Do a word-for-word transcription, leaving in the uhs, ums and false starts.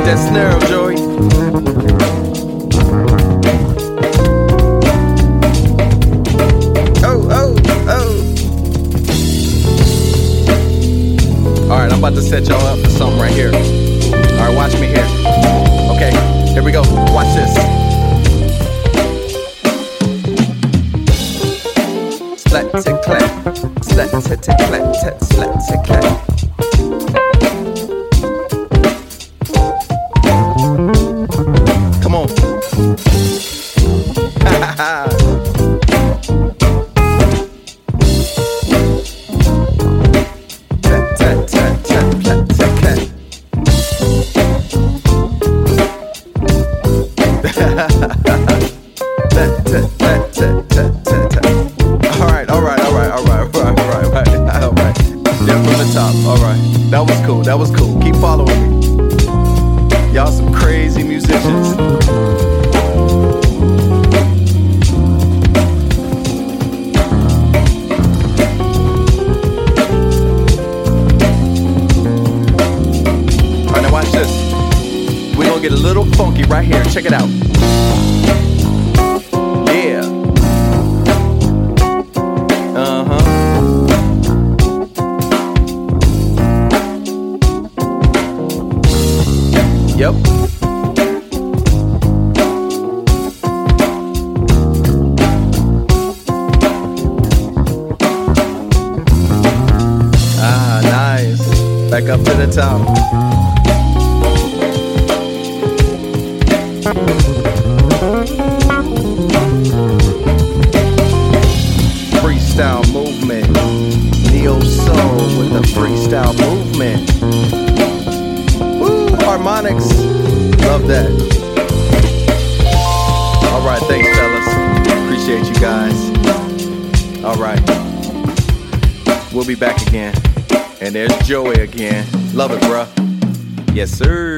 that snare, Joey. Oh, oh, oh. Alright, I'm about to set y'all up for something right here. Alright, watch me here. Okay, here we go. Watch this. Slat tit clap. Slat tit tit clap. Tit slat tit clap. Come on. Ha ha ha. Alright, alright, alright, alright, alright, alright, alright, alright. Yeah, from the top, alright. That was cool, that was cool. Keep following me. Y'all some crazy musicians. Alright, now watch this. We're gonna get a little funky right here. Check it out. Yeah. Uh-huh. Yep. Ah, nice. Back up to the top. Freestyle movement. Neo soul with the freestyle movement. Woo, harmonics. Love that. Alright, thanks fellas. Appreciate you guys. Alright. We'll be back again. And there's Joey again. Love it, bruh. Yes, sir.